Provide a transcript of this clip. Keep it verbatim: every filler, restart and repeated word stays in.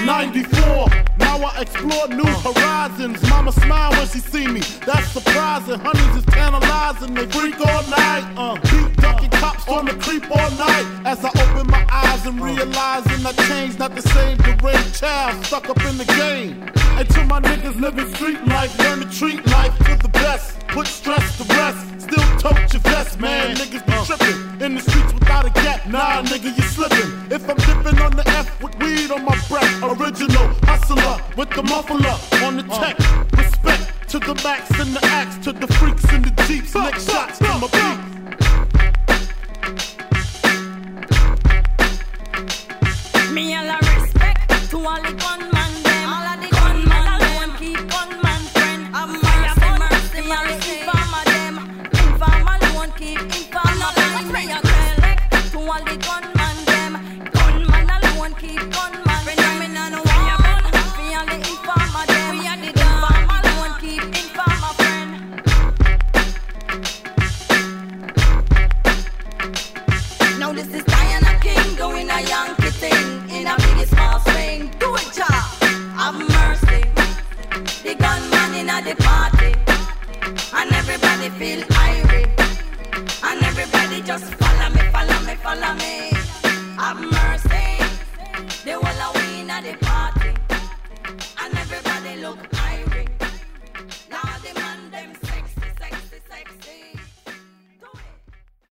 ninety-four. Now I explore new horizons. Mama smile when she see me. That's surprising. Honeys is tantalizing. They freak all night. Uh, beat ducking cops on the creep all night. As I open my eyes and realizing I changed, not the same deranged child stuck up in the game. And to my niggas living street life, learn to treat life to the best. Put stress to rest. Still tote your vest, man. Niggas be tripping in the streets without a gap. Nah, nigga, you slipping. If I'm dipping on the F with weed on my breath, original hustler with the muffler on the tech. Respect to the max and the axe, to the freaks in the jeeps. Next shots to my beat. Me all a respect to all the gunman them. All of the gunman alone keep gunman friend. I'm fire mercy, me all the informer them. Informer alone keep informer friend. Me a respect to all the gunman them. Gunman alone keep gunman friend. Me no know why me all the informer them. We are the informer alone keep informer friend. Now this is Diana King doing a Yankee thing. In a big small swing, do it, child. Have mercy. The gunman in a the party, and everybody feel irate, and everybody just follow me, follow me, follow me. Have mercy. The whole of we in a the party, and everybody look.